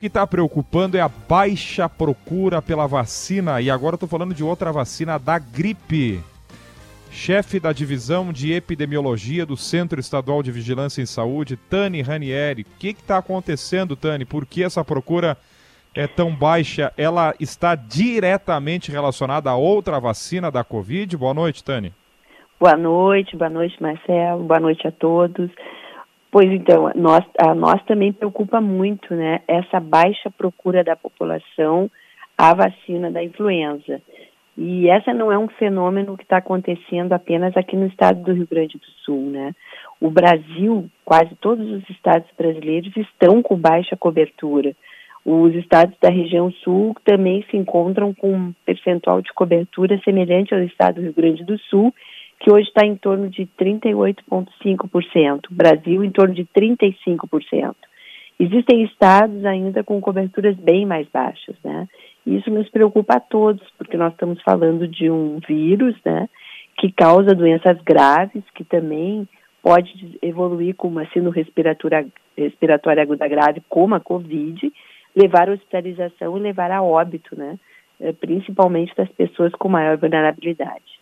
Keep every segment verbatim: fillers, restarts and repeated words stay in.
que está preocupando é a baixa procura pela vacina, e agora estou falando de outra vacina, da gripe. Chefe da Divisão de Epidemiologia do Centro Estadual de Vigilância em Saúde, Tani Ranieri. O que está acontecendo, Tani? Por que essa procura é tão baixa? Ela está diretamente relacionada a outra vacina da Covid? Boa noite, Tani. Boa noite, boa noite, Marcelo, boa noite a todos. Pois então, nós, a nós também preocupa muito, né, essa baixa procura da população à vacina da influenza. E essa não é um fenômeno que está acontecendo apenas aqui no estado do Rio Grande do Sul, né? O Brasil, quase todos os estados brasileiros estão com baixa cobertura. Os estados da região sul também se encontram com um percentual de cobertura semelhante ao estado do Rio Grande do Sul, que hoje está em torno de trinta e oito vírgula cinco por cento. O Brasil em torno de trinta e cinco por cento. Existem estados ainda com coberturas bem mais baixas, né? Isso nos preocupa a todos, porque nós estamos falando de um vírus, né, que causa doenças graves, que também pode evoluir com uma sino-respiratória respiratória aguda grave, como a Covid, levar à hospitalização e levar a óbito, né, principalmente das pessoas com maior vulnerabilidade.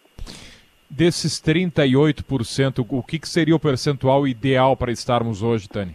Desses trinta e oito por cento, o que, que seria o percentual ideal para estarmos hoje, Tani?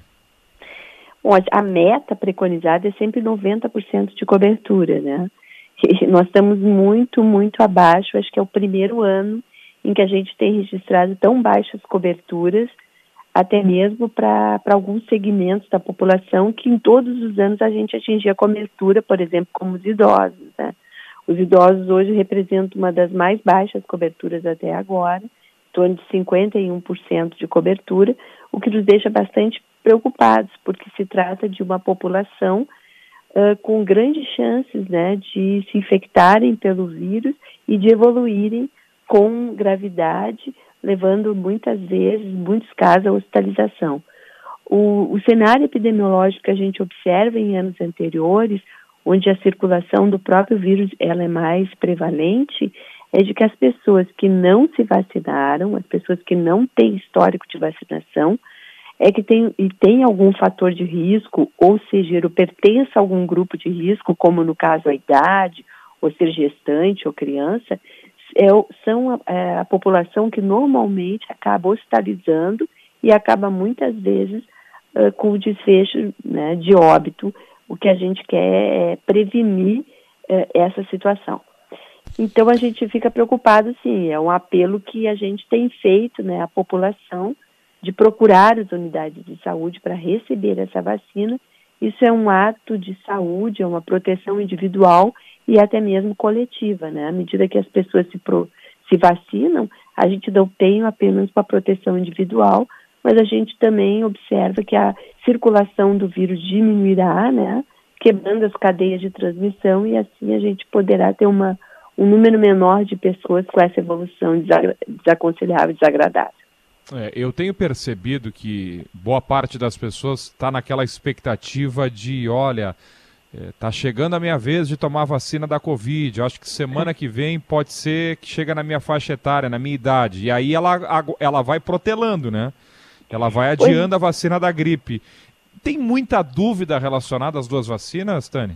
Bom, a meta preconizada é sempre noventa por cento de cobertura, né? E nós estamos muito, muito abaixo. Acho que é o primeiro ano em que a gente tem registrado tão baixas coberturas, até mesmo para alguns segmentos da população que em todos os anos a gente atingia cobertura, por exemplo, como os idosos, né? Os idosos hoje representam uma das mais baixas coberturas até agora, em torno de cinquenta e um por cento de cobertura, o que nos deixa bastante preocupados, porque se trata de uma população uh, com grandes chances, né, de se infectarem pelo vírus e de evoluírem com gravidade, levando muitas vezes, em muitos casos, à hospitalização. O, o cenário epidemiológico que a gente observa em anos anteriores, onde a circulação do próprio vírus ela é mais prevalente, é de que as pessoas que não se vacinaram, as pessoas que não têm histórico de vacinação, é que tem, e tem algum fator de risco, ou seja, pertence a algum grupo de risco, como no caso a idade, ou ser gestante ou criança, é, são a, é, a população que normalmente acaba hospitalizando e acaba muitas vezes uh, com o desfecho, né, de óbito. O que a gente quer é prevenir uh, essa situação. Então a gente fica preocupado, sim, é um apelo que a gente tem feito, né, à população, de procurar as unidades de saúde para receber essa vacina. Isso é um ato de saúde, é uma proteção individual e até mesmo coletiva, né? À medida que as pessoas se, pro, se vacinam, a gente não tem apenas uma proteção individual, mas a gente também observa que a circulação do vírus diminuirá, né? Quebrando as cadeias de transmissão, e assim a gente poderá ter uma, um número menor de pessoas com essa evolução desagra- desaconselhável e desagradável. É, eu tenho percebido que boa parte das pessoas está naquela expectativa de, olha, está é, chegando a minha vez de tomar a vacina da Covid, eu acho que semana que vem pode ser que chega na minha faixa etária, na minha idade, e aí ela, ela vai protelando, né? Ela vai adiando a vacina da gripe. Tem muita dúvida relacionada às duas vacinas, Tani?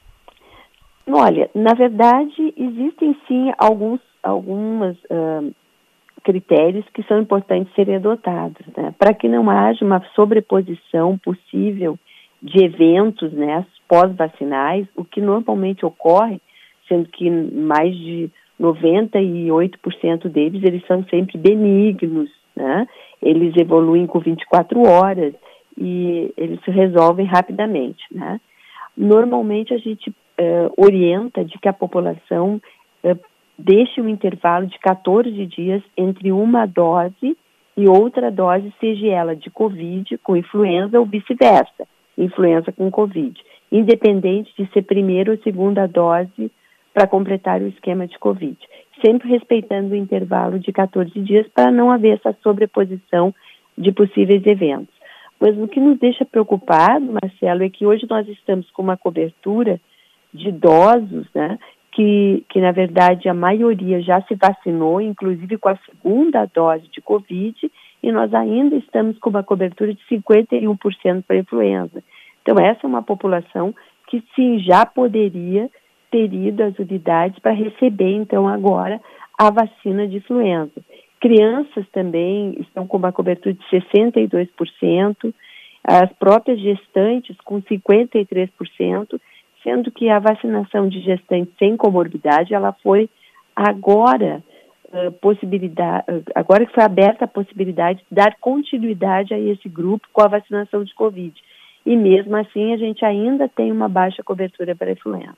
Olha, na verdade, existem sim alguns, algumas... Uh... critérios que são importantes serem adotados, né? Para que não haja uma sobreposição possível de eventos, né, pós-vacinais, o que normalmente ocorre, sendo que mais de noventa e oito por cento deles, eles são sempre benignos, né? Eles evoluem com vinte e quatro horas e eles se resolvem rapidamente, né? Normalmente a gente uh, orienta de que a população uh, deixe um intervalo de quatorze dias entre uma dose e outra dose, seja ela de Covid com influenza ou vice-versa, influenza com Covid, independente de ser primeira ou segunda dose para completar o esquema de Covid, sempre respeitando o intervalo de quatorze dias para não haver essa sobreposição de possíveis eventos. Mas o que nos deixa preocupado, Marcelo, é que hoje nós estamos com uma cobertura de idosos, né, Que, que, na verdade, a maioria já se vacinou, inclusive com a segunda dose de Covid, e nós ainda estamos com uma cobertura de cinquenta e um por cento para a influenza. Então, essa é uma população que, sim, já poderia ter ido às unidades para receber, então, agora, a vacina de influenza. Crianças também estão com uma cobertura de sessenta e dois por cento, as próprias gestantes com cinquenta e três por cento, sendo que a vacinação de gestantes sem comorbidade, ela foi agora, uh, possibilidade, uh, agora que foi aberta a possibilidade de dar continuidade a esse grupo com a vacinação de Covid. E mesmo assim, a gente ainda tem uma baixa cobertura para a influenza.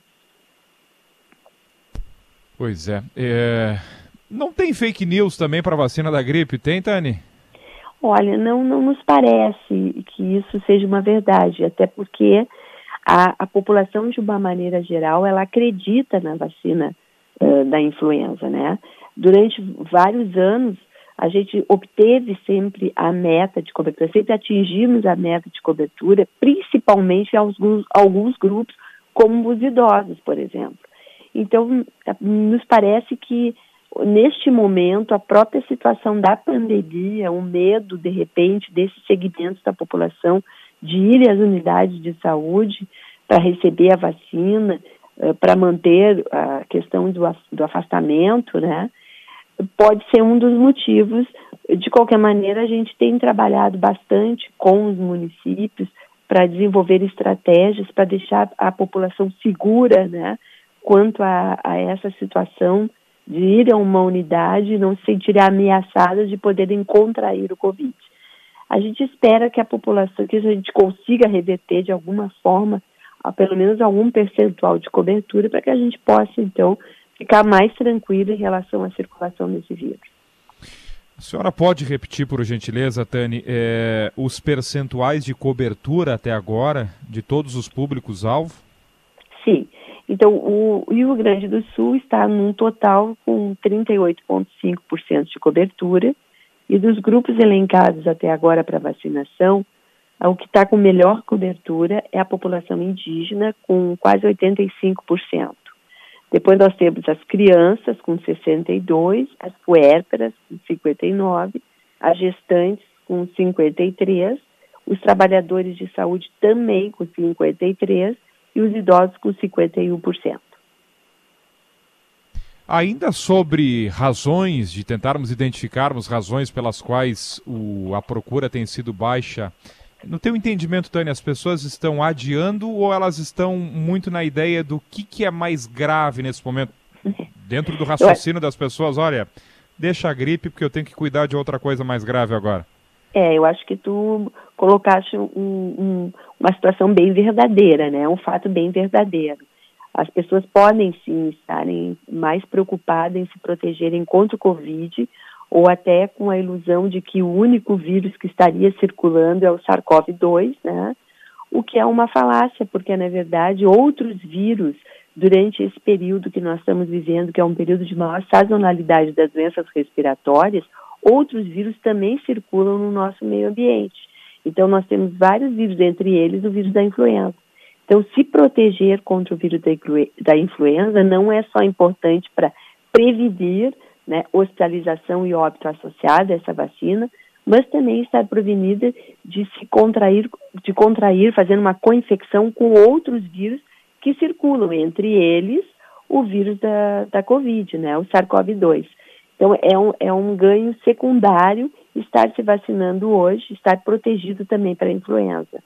Pois é. é... Não tem fake news também para a vacina da gripe, tem, Tani? Olha, não, não nos parece que isso seja uma verdade, até porque a, a população, de uma maneira geral, ela acredita na vacina uh, da influenza, né? Durante vários anos, a gente obteve sempre a meta de cobertura, sempre atingimos a meta de cobertura, principalmente em alguns, alguns grupos, como os idosos, por exemplo. Então, nos parece que, neste momento, a própria situação da pandemia, o medo, de repente, desses segmentos da população de ir às unidades de saúde para receber a vacina, uh, para manter a questão do, do afastamento, né? Pode ser um dos motivos. De qualquer maneira, a gente tem trabalhado bastante com os municípios para desenvolver estratégias para deixar a população segura, né, quanto a, a essa situação de ir a uma unidade e não se sentirem ameaçadas de poderem contrair o Covid. A gente espera que a população, que a gente consiga reverter de alguma forma, a pelo menos algum percentual de cobertura, para que a gente possa, então, ficar mais tranquilo em relação à circulação desse vírus. A senhora pode repetir, por gentileza, Tani, é, os percentuais de cobertura até agora de todos os públicos-alvo? Sim. Então, o Rio Grande do Sul está num total com trinta e oito vírgula cinco por cento de cobertura, e dos grupos elencados até agora para vacinação, o que está com melhor cobertura é a população indígena, com quase oitenta e cinco por cento. Depois nós temos as crianças com sessenta e dois por cento, as puérperas com cinquenta e nove por cento, as gestantes com cinquenta e três por cento, os trabalhadores de saúde também com cinquenta e três por cento e os idosos com cinquenta e um por cento. Ainda sobre razões, de tentarmos identificarmos razões pelas quais o, a procura tem sido baixa, no teu entendimento, Tânia, as pessoas estão adiando ou elas estão muito na ideia do que, que é mais grave nesse momento? Dentro do raciocínio das pessoas, olha, deixa a gripe porque eu tenho que cuidar de outra coisa mais grave agora. É, eu acho que tu colocaste um, um, uma situação bem verdadeira, né? Um fato bem verdadeiro. As pessoas podem, sim, estarem mais preocupadas em se protegerem contra o Covid, ou até com a ilusão de que o único vírus que estaria circulando é o SARS-CoV dois, né? O que é uma falácia, porque, na verdade, outros vírus, durante esse período que nós estamos vivendo, que é um período de maior sazonalidade das doenças respiratórias, outros vírus também circulam no nosso meio ambiente. Então, nós temos vários vírus, entre eles o vírus da influenza. Então, se proteger contra o vírus da influenza não é só importante para prevenir, né, hospitalização e óbito associado a essa vacina, mas também estar prevenida de se contrair, de contrair, fazendo uma co-infecção com outros vírus que circulam, entre eles o vírus da, da Covid, né, o SARS-CoV dois. Então, é um, é um ganho secundário estar se vacinando hoje, estar protegido também para a influenza.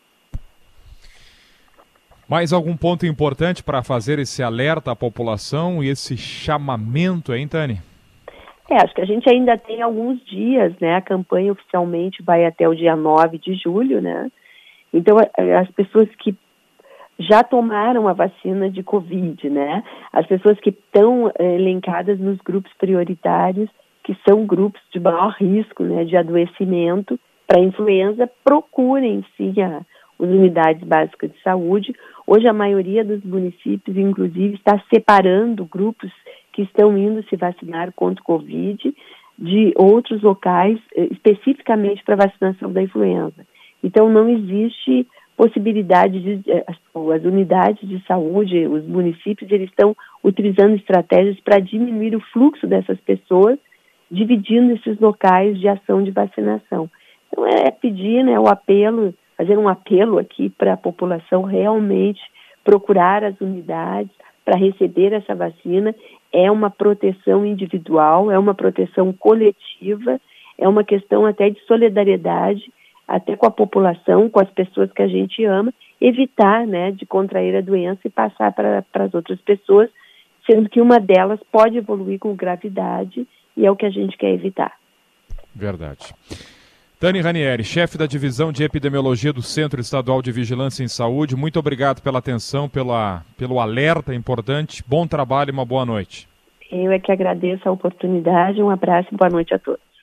Mais algum ponto importante para fazer esse alerta à população e esse chamamento, hein, Tani? É, acho que a gente ainda tem alguns dias, né? A campanha oficialmente vai até o dia nove de julho, né? Então, as pessoas que já tomaram a vacina de Covid, né? As pessoas que estão eh, elencadas nos grupos prioritários, que são grupos de maior risco, né, de adoecimento para a influenza, procurem, sim, a, as unidades básicas de saúde. Hoje, a maioria dos municípios, inclusive, está separando grupos que estão indo se vacinar contra o Covid de outros locais, eh, especificamente para vacinação da influenza. Então, não existe possibilidade de... As, as unidades de saúde, os municípios, eles estão utilizando estratégias para diminuir o fluxo dessas pessoas, dividindo esses locais de ação de vacinação. Então, é pedir, né, o apelo fazer um apelo aqui para a população realmente procurar as unidades para receber essa vacina. É uma proteção individual, é uma proteção coletiva, é uma questão até de solidariedade, até com a população, com as pessoas que a gente ama, evitar, né, de contrair a doença e passar para as outras pessoas, sendo que uma delas pode evoluir com gravidade e é o que a gente quer evitar. Verdade. Tani Ranieri, chefe da Divisão de Epidemiologia do Centro Estadual de Vigilância em Saúde, muito obrigado pela atenção, pela, pelo alerta importante. Bom trabalho e uma boa noite. Eu é que agradeço a oportunidade. Um abraço e boa noite a todos.